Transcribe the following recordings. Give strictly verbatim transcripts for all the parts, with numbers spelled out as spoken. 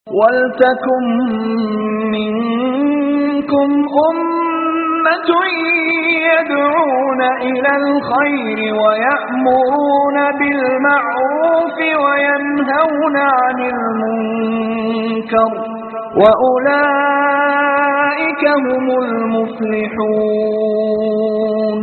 وَلْتَكُن مِّنكُمْ أُمَّةٌ يَدْعُونَ إِلَى الْخَيْرِ وَيَأْمُرُونَ بِالْمَعْرُوفِ وَيَنْهَوْنَ عَنِ الْمُنكَرِ وَأُولَئِكَ هُمُ الْمُفْلِحُونَ.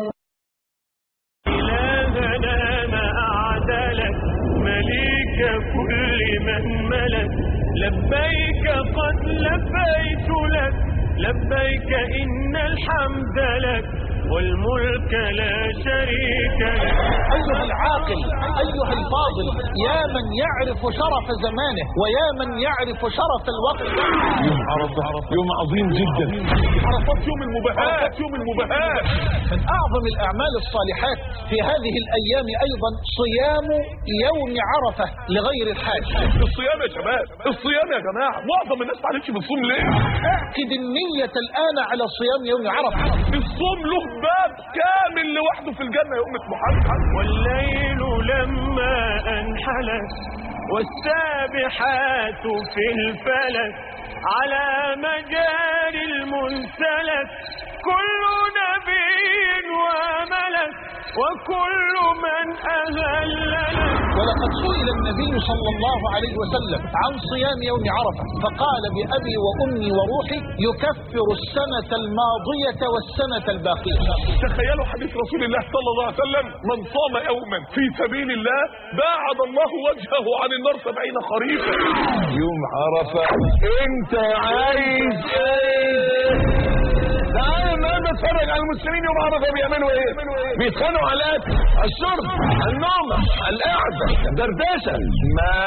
إلهنا ما أعدلك مليك كل من ملك، لبيك قد لبيت لك، لبيك إن الحمد لك والملك لا شريك لك. أيها العاقل، أيها الفاضل، يا من يعرف شرف زمانه ويا من يعرف شرف الوقت. يوم عرفة يوم عظيم جدا. عرفات يوم المباهات، يوم المباهات. من أعظم الأعمال الصالحات في هذه الأيام أيضا صيام يوم عرفة لغير الحاج. الصيام يا شباب، الصيام يا جماعة. معظم الناس معلش بتصوم ليه؟ اعقد النية الآن على صيام يوم عرفة. الصوم له باب كامل لوحده في الجنة يا أمة محمد. والليل لما أنحلت والسابحات في الفلك على مجاري المنسلك، كل نبي وملك وكل من أهل لك. ولقد سئل النبي صلى الله عليه وسلم عن صيام يوم عرفة فقال بأبي وأمي وروحي يكفر السنة الماضية والسنة الباقية. تخيلوا حديث رسول الله صلى الله عليه وسلم: من صام يوما في سبيل الله باعد الله وجهه عن النار سبعين خريفا. يوم عرفة انت عايز ايه؟ تعال النهارده اتفرج على المسلمين يوم عرفة بيعملوا ايه؟ بيتخانقوا على الاكل، على الشرب، على النوم، على القعده، دردشه. ما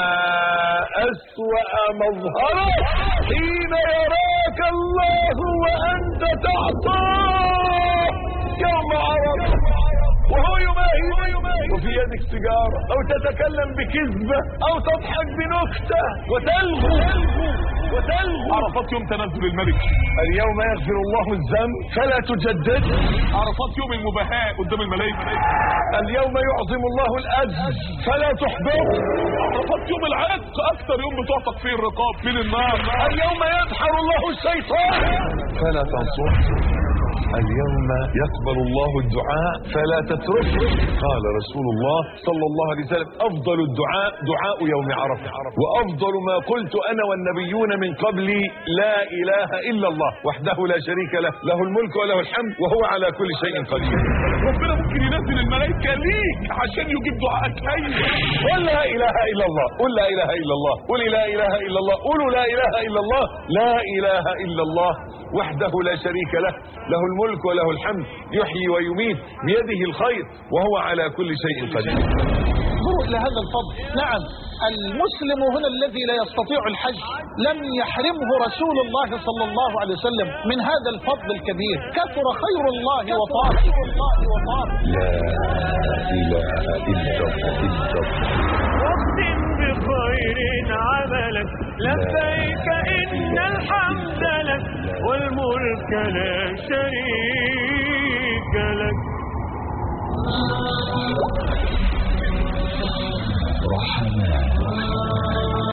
اسوأ مظهره حين يراك الله وانت تعصاه يوم عرفة وهو يماهي وفي يدك سيجارة او تتكلم بكذبة او تضحك بنكتة وتلغو وتلغو. عرفات يوم تنزل الملك، اليوم يغفر الله الذنب فلا تجدد. عرفات يوم المباهاة قدام الملائكة، اليوم يعظم الله الأجر فلا تحبط. عرفات يوم العتق، اكثر يوم بتعتق فيه الرقاب من النار. اليوم يدحر الله الشيطان فلا تنصح. اليوم يقبل الله الدعاء فلا تتركه. قال رسول الله صلى الله عليه وسلم: افضل الدعاء دعاء يوم عرفة، وافضل ما قلت انا والنبيون من قبلي لا اله الا الله وحده لا شريك له، له الملك وله الحمد وهو على كل شيء قدير. ربنا ممكن ينزل الملائكة ليك عشان يجيب دعائك. ايوه، قل لا اله الا الله، قل لا اله الا الله، قل لا اله الا الله، قولوا لا اله الا الله، لا اله الا الله وحده لا شريك له، له الملك وله الحمد يحيي ويميت بيده الخير وهو على كل شيء قدير. انظروا إلى هذا الفضل. نعم، المسلم هنا الذي لا يستطيع الحج لم يحرمه رسول الله صلى الله عليه وسلم من هذا الفضل الكبير. كثر خير الله وطار. لا إله إلا الله. واختم بخير عملك، لبيك إن الحمد لك والملك لا شريك لك. رحمن